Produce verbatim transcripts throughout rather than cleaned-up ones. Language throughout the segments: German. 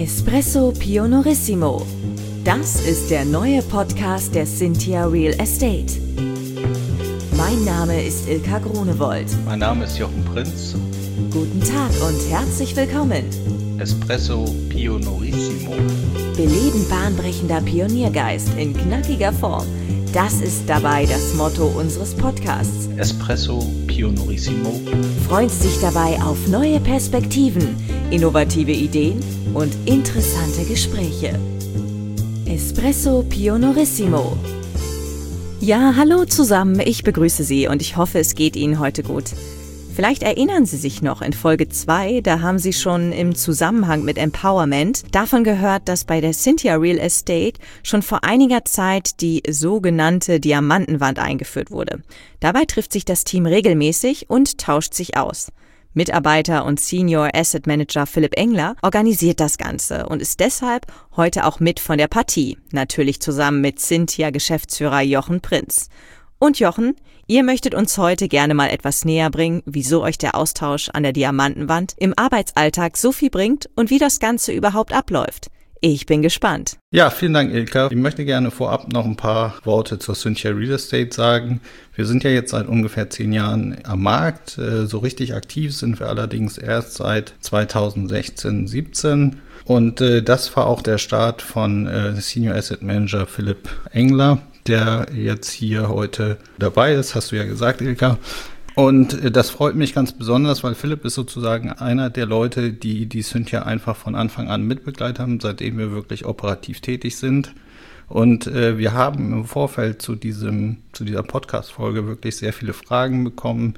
Espresso Pionorissimo. Das ist der neue Podcast der Cynthia Real Estate. Mein Name ist Ilka Grunewold. Mein Name ist Jochen Prinz. Guten Tag und herzlich willkommen. Espresso Pionorissimo. Beleben bahnbrechender Pioniergeist in knackiger Form. Das ist dabei das Motto unseres Podcasts. Espresso Pionorissimo. Freust dich dabei auf neue Perspektiven, innovative Ideen und interessante Gespräche. Espresso Pionorissimo. Ja, hallo zusammen, ich begrüße Sie und ich hoffe, es geht Ihnen heute gut. Vielleicht erinnern Sie sich noch in Folge zwei, da haben Sie schon im Zusammenhang mit Empowerment davon gehört, dass bei der Cynthia Real Estate schon vor einiger Zeit die sogenannte Diamantenwand eingeführt wurde. Dabei trifft sich das Team regelmäßig und tauscht sich aus. Mitarbeiter und Senior Asset Manager Philipp Engler organisiert das Ganze und ist deshalb heute auch mit von der Partie, natürlich zusammen mit Cynthia-Geschäftsführer Jochen Prinz. Und Jochen, ihr möchtet uns heute gerne mal etwas näher bringen, wieso euch der Austausch an der Diamantenwand im Arbeitsalltag so viel bringt und wie das Ganze überhaupt abläuft. Ich bin gespannt. Ja, vielen Dank, Ilka. Ich möchte gerne vorab noch ein paar Worte zur Cynthia Real Estate sagen. Wir sind ja jetzt seit ungefähr zehn Jahren am Markt. So richtig aktiv sind wir allerdings erst seit zweitausendsechzehn, siebzehn. Und das war auch der Start von Senior Asset Manager Philipp Engler, der jetzt hier heute dabei ist, hast du ja gesagt, Ilka. Und das freut mich ganz besonders, weil Philipp ist sozusagen einer der Leute, die die Cynthia einfach von Anfang an mitbegleitet haben, seitdem wir wirklich operativ tätig sind. Und äh, wir haben im Vorfeld zu diesem zu dieser Podcast-Folge wirklich sehr viele Fragen bekommen.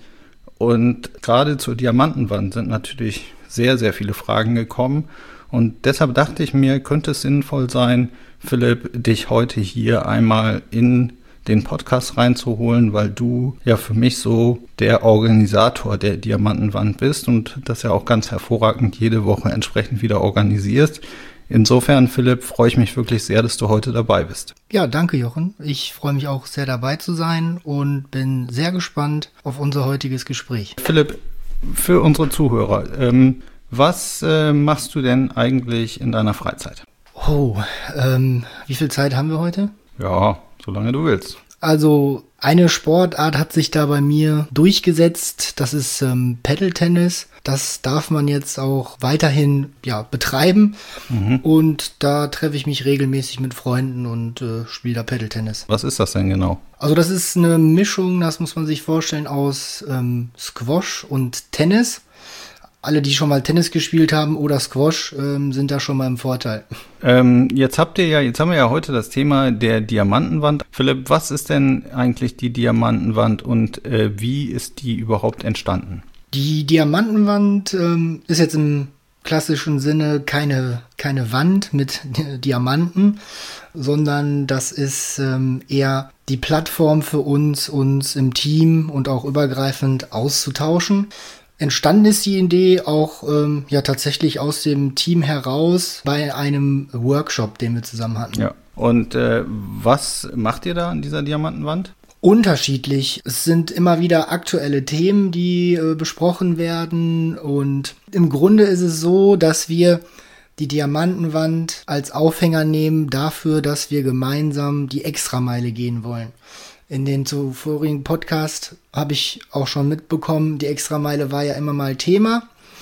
Und gerade zur Diamantenwand sind natürlich sehr, sehr viele Fragen gekommen. Und deshalb dachte ich mir, könnte es sinnvoll sein, Philipp, dich heute hier einmal in den Podcast reinzuholen, weil du ja für mich so der Organisator der Diamantenwand bist und das ja auch ganz hervorragend jede Woche entsprechend wieder organisierst. Insofern, Philipp, freue ich mich wirklich sehr, dass du heute dabei bist. Ja, danke, Jochen. Ich freue mich auch sehr dabei zu sein und bin sehr gespannt auf unser heutiges Gespräch. Philipp, für unsere Zuhörer, ähm, was äh, machst du denn eigentlich in deiner Freizeit? Oh, ähm, wie viel Zeit haben wir heute? Ja, solange du willst. Also eine Sportart hat sich da bei mir durchgesetzt, das ist ähm, Paddle-Tennis. Das darf man jetzt auch weiterhin ja, betreiben mhm. und da treffe ich mich regelmäßig mit Freunden und äh, spiele da Paddle-Tennis. Was ist das denn genau? Also das ist eine Mischung, das muss man sich vorstellen, aus ähm, Squash und Tennis. Alle, die schon mal Tennis gespielt haben oder Squash, ähm, sind da schon mal im Vorteil. Ähm, jetzt habt ihr ja, jetzt haben wir ja heute das Thema der Diamantenwand. Philipp, was ist denn eigentlich die Diamantenwand und äh, wie ist die überhaupt entstanden? Die Diamantenwand ähm, ist jetzt im klassischen Sinne keine, keine Wand mit Diamanten, sondern das ist ähm, eher die Plattform für uns, uns im Team und auch übergreifend auszutauschen. Entstanden ist die Idee auch ähm, ja tatsächlich aus dem Team heraus bei einem Workshop, den wir zusammen hatten. Ja. Und äh, was macht ihr da an dieser Diamantenwand? Unterschiedlich. Es sind immer wieder aktuelle Themen, die äh, besprochen werden. Und im Grunde ist es so, dass wir die Diamantenwand als Aufhänger nehmen dafür, dass wir gemeinsam die Extrameile gehen wollen. In den zuvorigen Podcast habe ich auch schon mitbekommen, die Extrameile war ja immer mal Thema.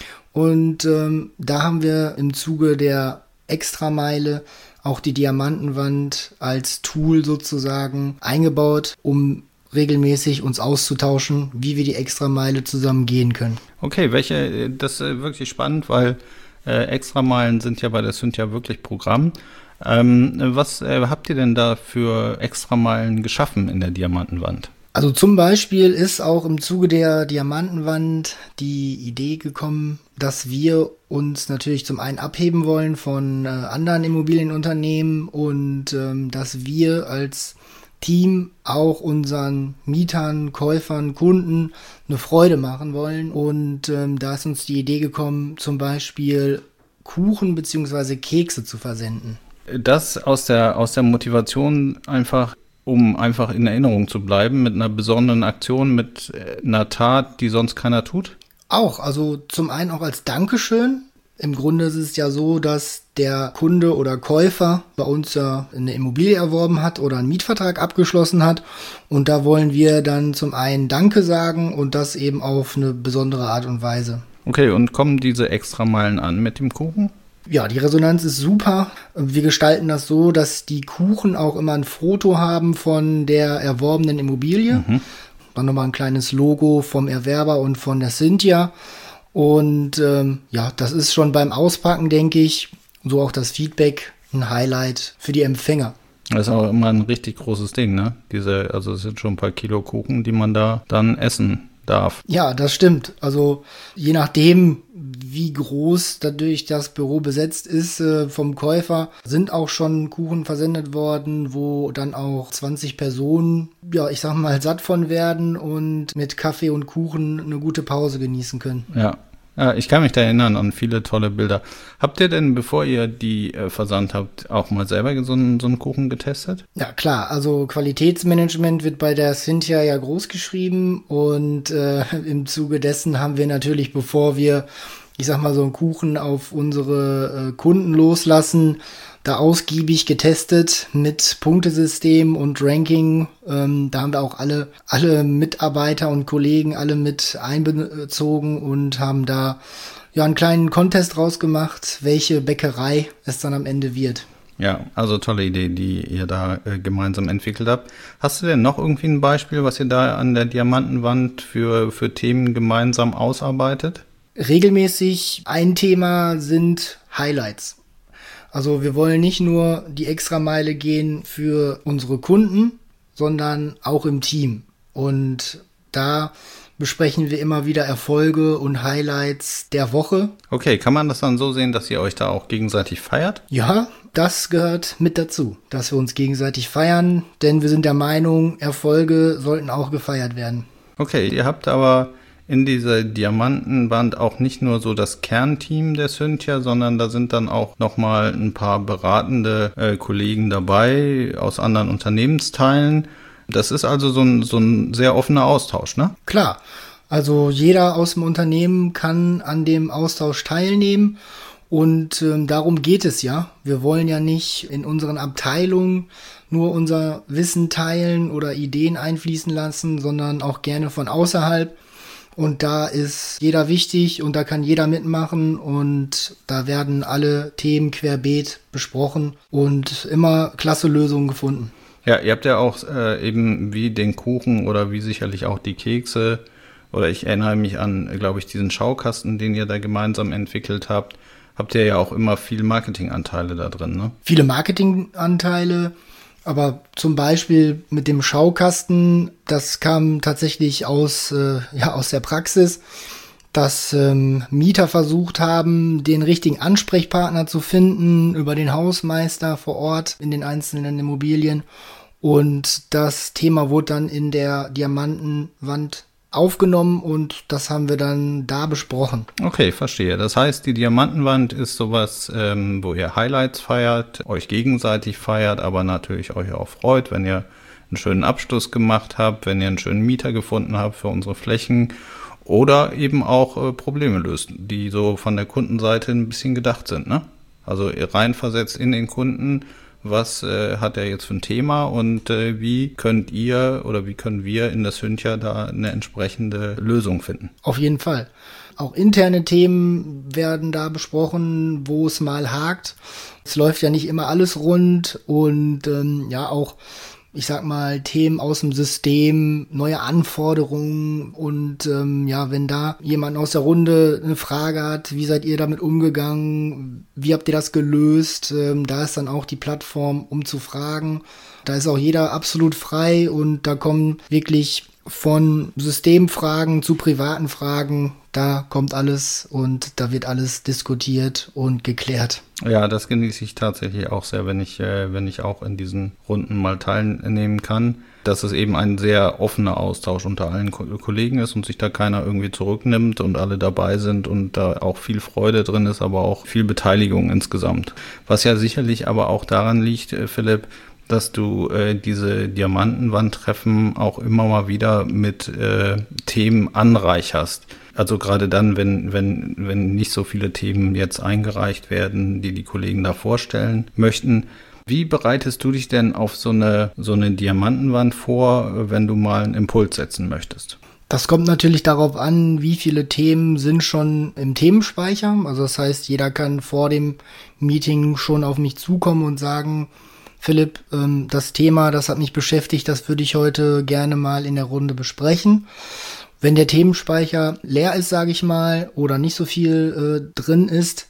Und ähm, da haben wir im Zuge der Extrameile auch die Diamantenwand als Tool sozusagen eingebaut, um regelmäßig uns auszutauschen, wie wir die Extrameile zusammen gehen können. Okay, welche, das ist wirklich spannend, weil äh, Extrameilen sind ja bei der Cynthia wirklich Programm. Ähm, was äh, habt ihr denn da für Extrameilen geschaffen in der Diamantenwand? Also zum Beispiel ist auch im Zuge der Diamantenwand die Idee gekommen, dass wir uns natürlich zum einen abheben wollen von äh, anderen Immobilienunternehmen und ähm, dass wir als Team auch unseren Mietern, Käufern, Kunden eine Freude machen wollen. Und ähm, da ist uns die Idee gekommen, zum Beispiel Kuchen bzw. Kekse zu versenden. Das aus der, aus der Motivation einfach, um einfach in Erinnerung zu bleiben, mit einer besonderen Aktion, mit einer Tat, die sonst keiner tut? Auch, also zum einen auch als Dankeschön. Im Grunde ist es ja so, dass der Kunde oder Käufer bei uns ja eine Immobilie erworben hat oder einen Mietvertrag abgeschlossen hat. Und da wollen wir dann zum einen Danke sagen und das eben auf eine besondere Art und Weise. Okay, und kommen diese Extrameilen an mit dem Kuchen? Ja, die Resonanz ist super. Wir gestalten das so, dass die Kuchen auch immer ein Foto haben von der erworbenen Immobilie. Mhm. Dann nochmal ein kleines Logo vom Erwerber und von der Cynthia. Und ähm, ja, das ist schon beim Auspacken, denke ich, so auch das Feedback, ein Highlight für die Empfänger. Das ist auch immer ein richtig großes Ding, ne? Diese, also es sind schon ein paar Kilo Kuchen, die man da dann essen darf. Ja, das stimmt. Also je nachdem, wie groß dadurch das Büro besetzt ist äh, vom Käufer, sind auch schon Kuchen versendet worden, wo dann auch zwanzig Personen, ja, ich sag mal, satt von werden und mit Kaffee und Kuchen eine gute Pause genießen können. Ja. Ja, ich kann mich da erinnern an viele tolle Bilder. Habt ihr denn, bevor ihr die äh, versandt habt, auch mal selber so einen, so einen Kuchen getestet? Ja, klar. Also Qualitätsmanagement wird bei der Cynthia ja groß geschrieben und äh, im Zuge dessen haben wir natürlich, bevor wir, ich sag mal, so einen Kuchen auf unsere äh, Kunden loslassen, da ausgiebig getestet mit Punktesystem und Ranking. Ähm, da haben wir auch alle, alle Mitarbeiter und Kollegen alle mit einbezogen und haben da ja einen kleinen Contest rausgemacht, welche Bäckerei es dann am Ende wird. Ja, also tolle Idee, die ihr da äh, gemeinsam entwickelt habt. Hast du denn noch irgendwie ein Beispiel, was ihr da an der Diamantenwand für, für Themen gemeinsam ausarbeitet? Regelmäßig ein Thema sind Highlights. Also wir wollen nicht nur die Extrameile gehen für unsere Kunden, sondern auch im Team. Und da besprechen wir immer wieder Erfolge und Highlights der Woche. Okay, kann man das dann so sehen, dass ihr euch da auch gegenseitig feiert? Ja, das gehört mit dazu, dass wir uns gegenseitig feiern, denn wir sind der Meinung, Erfolge sollten auch gefeiert werden. Okay, ihr habt aber in dieser Diamantenwand auch nicht nur so das Kernteam der Cynthia, sondern da sind dann auch nochmal ein paar beratende äh, Kollegen dabei aus anderen Unternehmensteilen. Das ist also so ein, so ein sehr offener Austausch, ne? Klar, also jeder aus dem Unternehmen kann an dem Austausch teilnehmen und ähm, darum geht es ja. Wir wollen ja nicht in unseren Abteilungen nur unser Wissen teilen oder Ideen einfließen lassen, sondern auch gerne von außerhalb. Und da ist jeder wichtig und da kann jeder mitmachen und da werden alle Themen querbeet besprochen und immer klasse Lösungen gefunden. Ja, ihr habt ja auch äh, eben wie den Kuchen oder wie sicherlich auch die Kekse oder ich erinnere mich an, glaube ich, diesen Schaukasten, den ihr da gemeinsam entwickelt habt, habt ihr ja auch immer viele Marketinganteile da drin, ne? Viele Marketinganteile. Aber zum Beispiel mit dem Schaukasten, das kam tatsächlich aus, äh, ja, aus der Praxis, dass ähm, Mieter versucht haben, den richtigen Ansprechpartner zu finden über den Hausmeister vor Ort in den einzelnen Immobilien. Und das Thema wurde dann in der Diamantenwand aufgenommen und das haben wir dann da besprochen. Okay, verstehe. Das heißt, die Diamantenwand ist sowas, ähm, wo ihr Highlights feiert, euch gegenseitig feiert, aber natürlich euch auch freut, wenn ihr einen schönen Abschluss gemacht habt, wenn ihr einen schönen Mieter gefunden habt für unsere Flächen oder eben auch äh, Probleme löst, die so von der Kundenseite ein bisschen gedacht sind, ne? Also ihr reinversetzt in den Kunden, was äh, hat er jetzt für ein Thema und äh, wie könnt ihr oder wie können wir in der Cynthia da eine entsprechende Lösung finden? Auf jeden Fall. Auch interne Themen werden da besprochen, wo es mal hakt. Es läuft ja nicht immer alles rund und ähm, ja auch, ich sag mal, Themen aus dem System, neue Anforderungen und ähm, ja, wenn da jemand aus der Runde eine Frage hat, wie seid ihr damit umgegangen, wie habt ihr das gelöst, ähm, da ist dann auch die Plattform, um zu fragen. Da ist auch jeder absolut frei und da kommen wirklich von Systemfragen zu privaten Fragen, da kommt alles und da wird alles diskutiert und geklärt. Ja, das genieße ich tatsächlich auch sehr, wenn ich, äh, wenn ich auch in diesen Runden mal teilnehmen kann, dass es eben ein sehr offener Austausch unter allen Ko- Kollegen ist und sich da keiner irgendwie zurücknimmt und alle dabei sind und da auch viel Freude drin ist, aber auch viel Beteiligung insgesamt. Was ja sicherlich aber auch daran liegt, äh, Philipp, dass du äh, diese Diamantenwandtreffen auch immer mal wieder mit äh, Themen anreicherst. Also gerade dann, wenn, wenn, wenn nicht so viele Themen jetzt eingereicht werden, die die Kollegen da vorstellen möchten. Wie bereitest du dich denn auf so eine, so eine Diamantenwand vor, wenn du mal einen Impuls setzen möchtest? Das kommt natürlich darauf an, wie viele Themen sind schon im Themenspeicher. Also das heißt, jeder kann vor dem Meeting schon auf mich zukommen und sagen, Philipp, ähm, das Thema, das hat mich beschäftigt, das würde ich heute gerne mal in der Runde besprechen. Wenn der Themenspeicher leer ist, sage ich mal, oder nicht so viel äh, drin ist,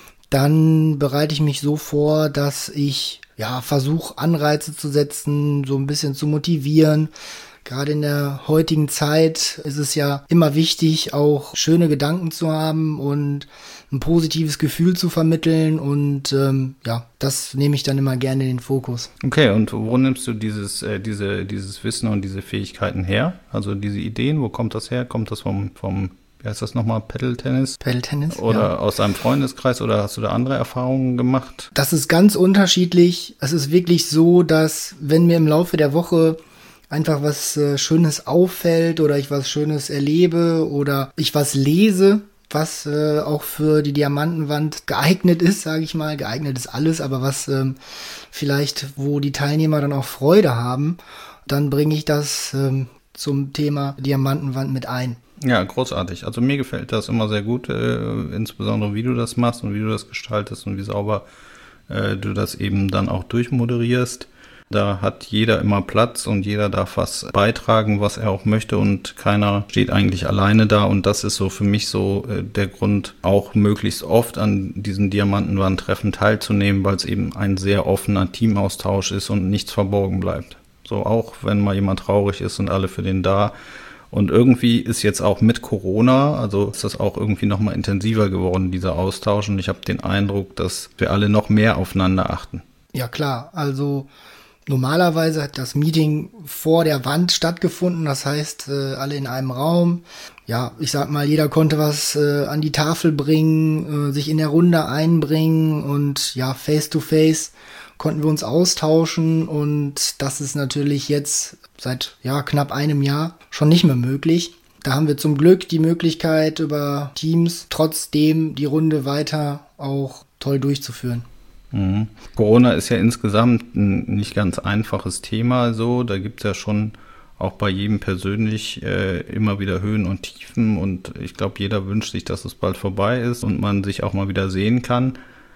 dann bereite ich mich so vor, dass ich ja versuche, Anreize zu setzen, so ein bisschen zu motivieren. Gerade in der heutigen Zeit ist es ja immer wichtig, auch schöne Gedanken zu haben und ein positives Gefühl zu vermitteln. Und ähm, ja, das nehme ich dann immer gerne in den Fokus. Okay, und wo nimmst du dieses, äh, diese, dieses Wissen und diese Fähigkeiten her? Also diese Ideen, wo kommt das her? Kommt das vom, vom wie heißt das nochmal, Paddle-Tennis? Paddle-Tennis, Oder ja. Aus deinem Freundeskreis, oder hast du da andere Erfahrungen gemacht? Das ist ganz unterschiedlich. Es ist wirklich so, dass wenn mir im Laufe der Woche einfach was äh, Schönes auffällt oder ich was Schönes erlebe oder ich was lese, was äh, auch für die Diamantenwand geeignet ist, sage ich mal. Geeignet ist alles, aber was ähm, vielleicht, wo die Teilnehmer dann auch Freude haben, dann bringe ich das ähm, zum Thema Diamantenwand mit ein. Ja, großartig. Also mir gefällt das immer sehr gut, äh, insbesondere wie du das machst und wie du das gestaltest und wie sauber äh, du das eben dann auch durchmoderierst. Da hat jeder immer Platz und jeder darf was beitragen, was er auch möchte, und keiner steht eigentlich alleine da, und das ist so für mich so äh, der Grund, auch möglichst oft an diesen Diamantenwandtreffen teilzunehmen, weil es eben ein sehr offener Teamaustausch ist und nichts verborgen bleibt. So, auch wenn mal jemand traurig ist, sind alle für den da. Und irgendwie ist jetzt auch mit Corona, also ist das auch irgendwie nochmal intensiver geworden, dieser Austausch, und ich habe den Eindruck, dass wir alle noch mehr aufeinander achten. Ja klar, also normalerweise hat das Meeting vor der Wand stattgefunden, das heißt, äh, alle in einem Raum. Ja, ich sag mal, jeder konnte was äh, an die Tafel bringen, äh, sich in der Runde einbringen, und ja, face to face konnten wir uns austauschen, und das ist natürlich jetzt seit ja knapp einem Jahr schon nicht mehr möglich. Da haben wir zum Glück die Möglichkeit, über Teams trotzdem die Runde weiter auch toll durchzuführen. Mhm. Corona ist ja insgesamt ein nicht ganz einfaches Thema, so, da gibt es ja schon auch bei jedem persönlich äh, immer wieder Höhen und Tiefen, und ich glaube, jeder wünscht sich, dass es bald vorbei ist und man sich auch mal wieder sehen kann.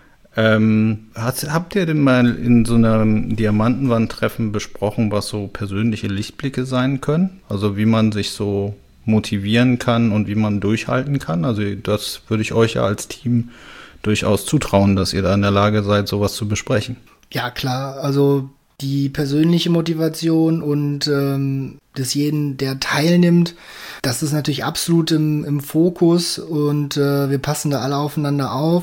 Ähm, hast, habt ihr denn mal in so einem Diamantenwandtreffen besprochen, was so persönliche Lichtblicke sein können? Also wie man sich so motivieren kann und wie man durchhalten kann? Also das würde ich euch ja als Team durchaus zutrauen, dass ihr da in der Lage seid, sowas zu besprechen. Ja klar, also die persönliche Motivation und ähm, des jeden, der teilnimmt, das ist natürlich absolut im, im Fokus, und äh, wir passen da alle aufeinander auf.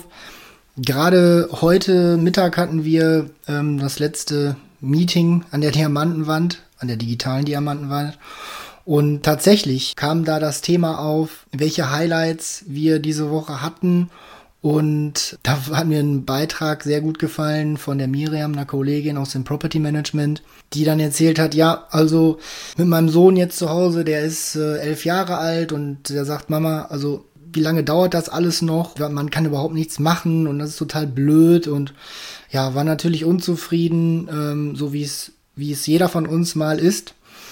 Gerade heute Mittag hatten wir ähm, das letzte Meeting an der Diamantenwand, an der digitalen Diamantenwand. Und tatsächlich kam da das Thema auf, welche Highlights wir diese Woche hatten. Und da hat mir ein Beitrag sehr gut gefallen von der Miriam, einer Kollegin aus dem Property Management, die dann erzählt hat, ja, also mit meinem Sohn jetzt zu Hause, der ist äh, elf Jahre alt, und der sagt, Mama, also wie lange dauert das alles noch? Man kann überhaupt nichts machen und das ist total blöd, und ja, war natürlich unzufrieden, ähm, so wie es wie es jeder von uns mal ist.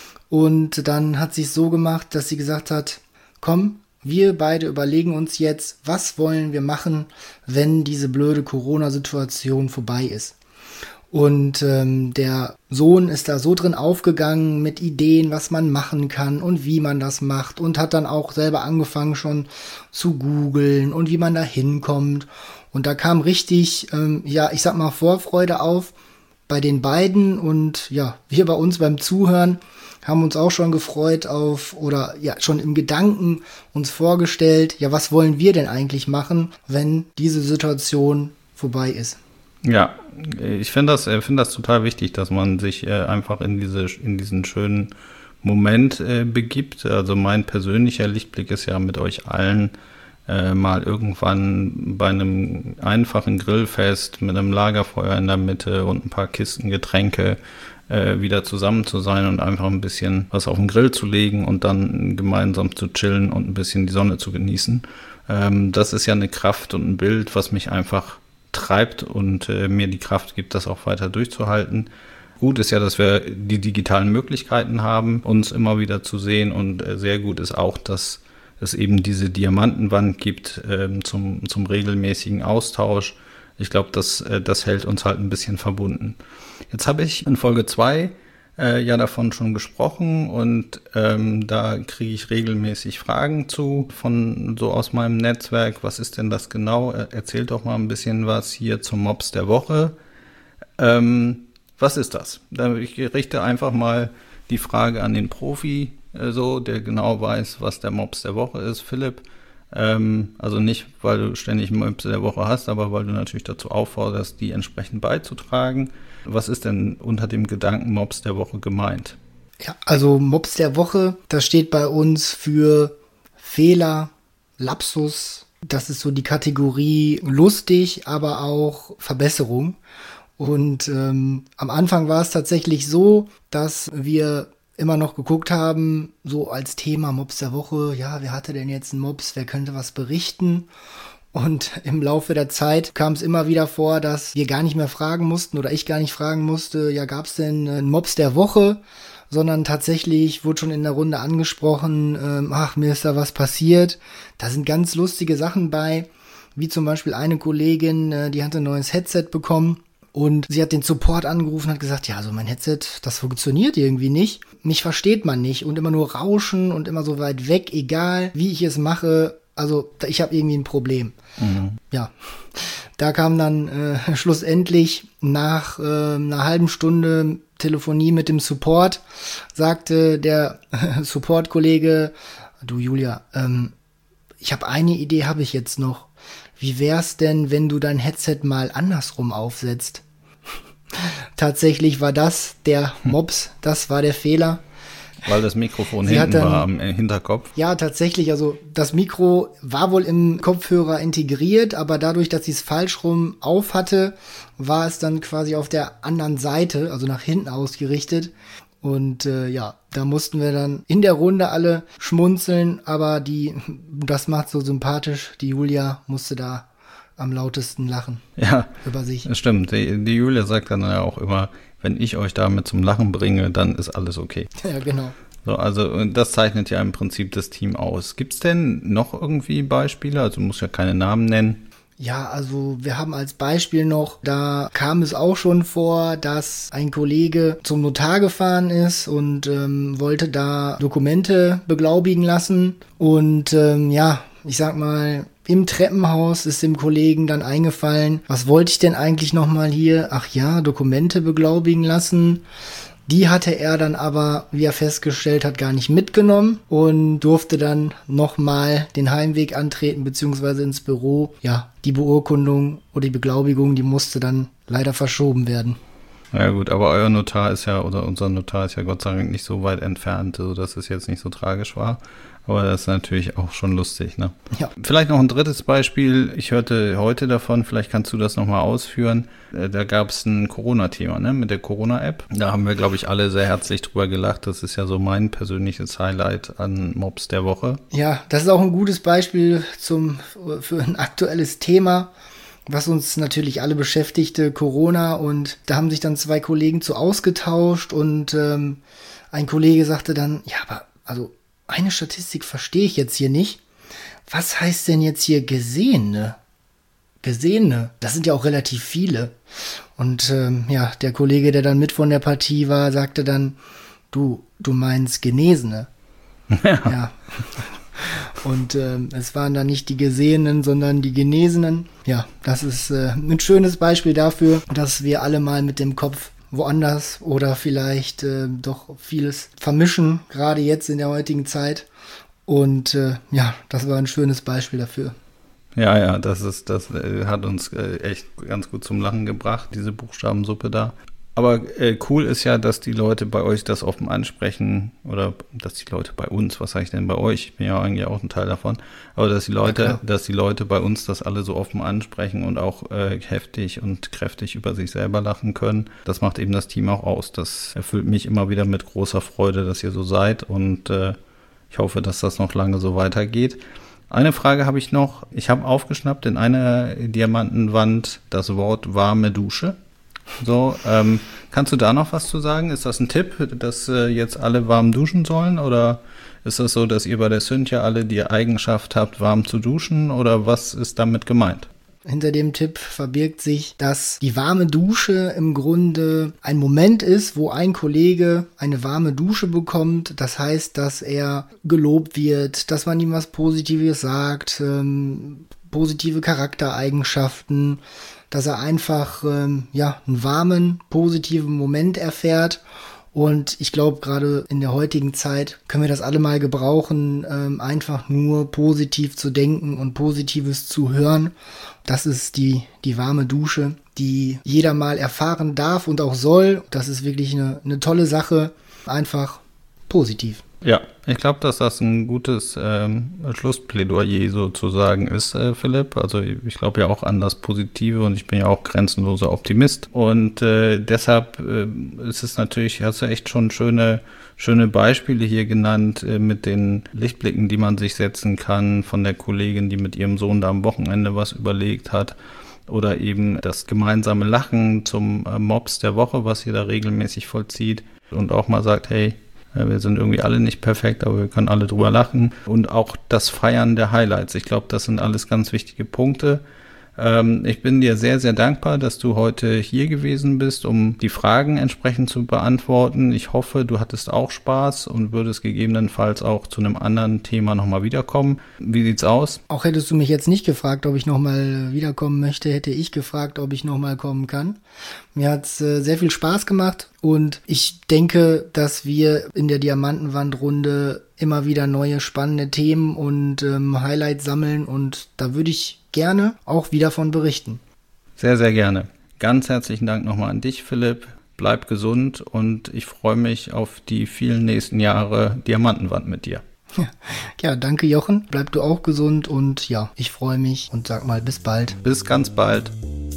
Und dann hat sie es so gemacht, dass sie gesagt hat, komm, wir beide überlegen uns jetzt, was wollen wir machen, wenn diese blöde Corona-Situation vorbei ist. Und ähm, der Sohn ist da so drin aufgegangen mit Ideen, was man machen kann und wie man das macht, und hat dann auch selber angefangen schon zu googeln und wie man da hinkommt. Und da kam richtig, ähm, ja, ich sag mal, Vorfreude auf bei den beiden, und ja, wir bei uns beim Zuhören haben uns auch schon gefreut auf, oder ja, schon im Gedanken uns vorgestellt, ja, was wollen wir denn eigentlich machen, wenn diese Situation vorbei ist. Ja, ich finde das, finde das total wichtig, dass man sich äh, einfach in diese, in diesen schönen Moment äh, begibt. Also mein persönlicher Lichtblick ist ja, mit euch allen äh, mal irgendwann bei einem einfachen Grillfest mit einem Lagerfeuer in der Mitte und ein paar Kisten Getränke äh, wieder zusammen zu sein und einfach ein bisschen was auf den Grill zu legen und dann gemeinsam zu chillen und ein bisschen die Sonne zu genießen. Ähm, das ist ja eine Kraft und ein Bild, was mich einfach treibt und äh, mir die Kraft gibt, das auch weiter durchzuhalten. Gut ist ja, dass wir die digitalen Möglichkeiten haben, uns immer wieder zu sehen, und äh, sehr gut ist auch, dass es eben diese Diamantenwand gibt äh, zum, zum regelmäßigen Austausch. Ich glaube, das, äh, das hält uns halt ein bisschen verbunden. Jetzt habe ich in Folge zwei äh, ja davon schon gesprochen, und ähm, da kriege ich regelmäßig Fragen zu von so aus meinem Netzwerk. Was ist denn das genau? Erzählt doch mal ein bisschen was hier zum Mops der Woche. Ähm, was ist das? Ich richte einfach mal die Frage an den Profi, äh, so, der genau weiß, was der Mops der Woche ist. Philipp, ähm, also nicht, weil du ständig Mops der Woche hast, aber weil du natürlich dazu aufforderst, die entsprechend beizutragen. Was ist denn unter dem Gedanken Mops der Woche gemeint? Ja, also Mops der Woche, das steht bei uns für Fehler, Lapsus. Das ist so die Kategorie lustig, aber auch Verbesserung. Und ähm, am Anfang war es tatsächlich so, dass wir immer noch geguckt haben, so als Thema Mops der Woche, ja, wer hatte denn jetzt einen Mops, wer könnte was berichten? Und im Laufe der Zeit kam es immer wieder vor, dass wir gar nicht mehr fragen mussten oder ich gar nicht fragen musste, ja, gab es denn einen Mops der Woche? Sondern tatsächlich wurde schon in der Runde angesprochen, ähm, ach, mir ist da was passiert. Da sind ganz lustige Sachen bei, wie zum Beispiel eine Kollegin, äh, die hatte ein neues Headset bekommen. Und sie hat den Support angerufen und hat gesagt, ja, also mein Headset, das funktioniert irgendwie nicht. Mich versteht man nicht und immer nur rauschen und immer so weit weg, egal wie ich es mache. Also ich habe irgendwie ein Problem. Mhm. Ja, da kam dann äh, schlussendlich nach äh, einer halben Stunde Telefonie mit dem Support, sagte der äh, Support-Kollege, du Julia, ähm, ich habe eine Idee, habe ich jetzt noch. Wie wär's denn, wenn du dein Headset mal andersrum aufsetzt? Tatsächlich war das der Mops, das war der Fehler. Weil das Mikrofon Sie hinten dann, war am Hinterkopf? Ja, tatsächlich. Also das Mikro war wohl im Kopfhörer integriert, aber dadurch, dass sie es falsch rum auf hatte, war es dann quasi auf der anderen Seite, also nach hinten ausgerichtet. Und äh, ja, da mussten wir dann in der Runde alle schmunzeln, aber die, das macht so sympathisch, die Julia musste da am lautesten lachen. Ja, über sich. Das stimmt. Die, die Julia sagt dann ja auch immer, wenn ich euch damit zum Lachen bringe, dann ist alles okay. Ja, genau. So, also das zeichnet ja im Prinzip das Team aus. Gibt's denn noch irgendwie Beispiele? Also du musst ja keine Namen nennen. Ja, also wir haben als Beispiel noch, da kam es auch schon vor, dass ein Kollege zum Notar gefahren ist und ähm, wollte da Dokumente beglaubigen lassen. Und ähm, ja, ich sag mal, im Treppenhaus ist dem Kollegen dann eingefallen, was wollte ich denn eigentlich nochmal hier? Ach ja, Dokumente beglaubigen lassen. Die hatte er dann aber, wie er festgestellt hat, gar nicht mitgenommen und durfte dann nochmal den Heimweg antreten, beziehungsweise ins Büro. Ja, die Beurkundung oder die Beglaubigung, die musste dann leider verschoben werden. Ja gut, aber euer Notar ist ja, oder unser Notar ist ja Gott sei Dank nicht so weit entfernt, so dass es jetzt nicht so tragisch war. Aber das ist natürlich auch schon lustig, ne? Ja. Vielleicht noch ein drittes Beispiel. Ich hörte heute davon, vielleicht kannst du das nochmal ausführen. Da gab es ein Corona-Thema, ne? Mit der Corona-App. Da haben wir, glaube ich, alle sehr herzlich drüber gelacht. Das ist ja so mein persönliches Highlight an Mops der Woche. Ja, das ist auch ein gutes Beispiel zum, für ein aktuelles Thema, was uns natürlich alle beschäftigte, Corona. Und da haben sich dann zwei Kollegen zu ausgetauscht und ähm, ein Kollege sagte dann, ja, aber also eine Statistik verstehe ich jetzt hier nicht. Was heißt denn jetzt hier Gesehene? Gesehene, das sind ja auch relativ viele. Und ähm, ja, der Kollege, der dann mit von der Partie war, sagte dann, du, du meinst Genesene. Ja. ja. Und ähm, es waren dann nicht die Gesehenen, sondern die Genesenen. Ja, das ist äh, ein schönes Beispiel dafür, dass wir alle mal mit dem Kopf woanders oder vielleicht äh, doch vieles vermischen, gerade jetzt in der heutigen Zeit. Und äh, ja, das war ein schönes Beispiel dafür. Ja, ja, das ist, das äh, hat uns äh, echt ganz gut zum Lachen gebracht, diese Buchstabensuppe da. Aber äh, cool ist ja, dass die Leute bei euch das offen ansprechen oder dass die Leute bei uns, was sage ich denn bei euch? Ich bin ja eigentlich auch ein Teil davon, aber dass die Leute, ja, dass die Leute bei uns das alle so offen ansprechen und auch äh, heftig und kräftig über sich selber lachen können. Das macht eben das Team auch aus. Das erfüllt mich immer wieder mit großer Freude, dass ihr so seid und äh, ich hoffe, dass das noch lange so weitergeht. Eine Frage habe ich noch. Ich habe aufgeschnappt in einer Diamantenwand das Wort warme Dusche. So, ähm, kannst du da noch was zu sagen? Ist das ein Tipp, dass äh, jetzt alle warm duschen sollen? Oder ist das so, dass ihr bei der Cynthia alle die Eigenschaft habt, warm zu duschen? Oder was ist damit gemeint? Hinter dem Tipp verbirgt sich, dass die warme Dusche im Grunde ein Moment ist, wo ein Kollege eine warme Dusche bekommt. Das heißt, dass er gelobt wird, dass man ihm was Positives sagt, ähm, positive Charaktereigenschaften, dass er einfach ähm, ja einen warmen, positiven Moment erfährt. Und ich glaube, gerade in der heutigen Zeit können wir das alle mal gebrauchen, ähm, einfach nur positiv zu denken und Positives zu hören. Das ist die, die warme Dusche, die jeder mal erfahren darf und auch soll. Das ist wirklich eine, eine tolle Sache, einfach positiv. Ja, ich glaube, dass das ein gutes ähm, Schlussplädoyer sozusagen ist, äh, Philipp. Also ich glaube ja auch an das Positive und ich bin ja auch grenzenloser Optimist. Und äh, deshalb äh, ist es natürlich, hast du echt schon schöne, schöne Beispiele hier genannt äh, mit den Lichtblicken, die man sich setzen kann von der Kollegin, die mit ihrem Sohn da am Wochenende was überlegt hat. Oder eben das gemeinsame Lachen zum äh, Mops der Woche, was ihr da regelmäßig vollzieht. Und auch mal sagt, hey, wir sind irgendwie alle nicht perfekt, aber wir können alle drüber lachen. Und auch das Feiern der Highlights. Ich glaube, das sind alles ganz wichtige Punkte. Ähm, ich bin dir sehr, sehr dankbar, dass du heute hier gewesen bist, um die Fragen entsprechend zu beantworten. Ich hoffe, du hattest auch Spaß und würdest gegebenenfalls auch zu einem anderen Thema nochmal wiederkommen. Wie sieht's aus? Auch hättest du mich jetzt nicht gefragt, ob ich nochmal wiederkommen möchte, hätte ich gefragt, ob ich nochmal kommen kann. Mir hat's äh, sehr viel Spaß gemacht und ich denke, dass wir in der Diamantenwandrunde immer wieder neue spannende Themen und ähm, Highlights sammeln und da würde ich gerne auch wieder von berichten. Sehr, sehr gerne. Ganz herzlichen Dank nochmal an dich, Philipp. Bleib gesund und ich freue mich auf die vielen nächsten Jahre Diamantenwand mit dir. Ja, danke Jochen. Bleib du auch gesund und ja, ich freue mich und sag mal bis bald. Bis ganz bald.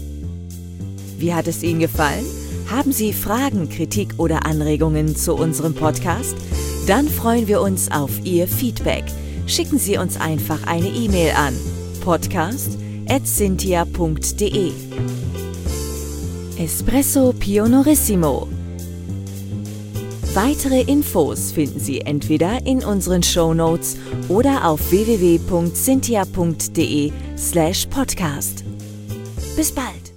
Wie hat es Ihnen gefallen? Haben Sie Fragen, Kritik oder Anregungen zu unserem Podcast? Dann freuen wir uns auf Ihr Feedback. Schicken Sie uns einfach eine E-Mail an podcast at cynthia punkt de. Espresso Pionorissimo. Weitere Infos finden Sie entweder in unseren Shownotes oder auf w w w punkt cynthia punkt de slash podcast. Bis bald!